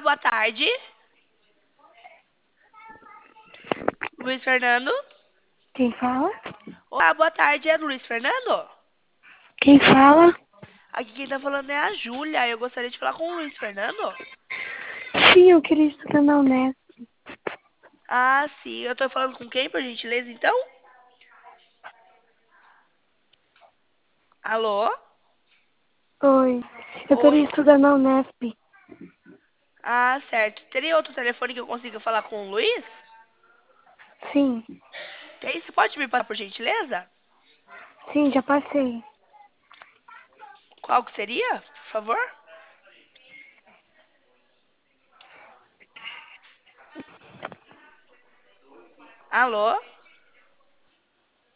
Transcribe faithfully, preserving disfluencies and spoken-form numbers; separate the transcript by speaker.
Speaker 1: boa tarde. Luiz Fernando?
Speaker 2: Quem fala?
Speaker 1: Olá, boa tarde, é Luiz Fernando?
Speaker 2: Quem fala?
Speaker 1: Aqui quem tá falando é a Júlia. Eu gostaria de falar com o Luiz Fernando.
Speaker 2: Sim, eu queria estudar na Unesp.
Speaker 1: Ah, sim. Eu tô falando com quem, por gentileza, então? Alô?
Speaker 2: Oi, eu queria
Speaker 1: Oi.
Speaker 2: estudar na Unesp.
Speaker 1: Ah, certo. Teria outro telefone que eu consiga falar com o Luiz?
Speaker 2: Sim,
Speaker 1: Tem? Você pode me passar, por gentileza?
Speaker 2: sim, já passei.
Speaker 1: Qual que seria, por favor? Alô?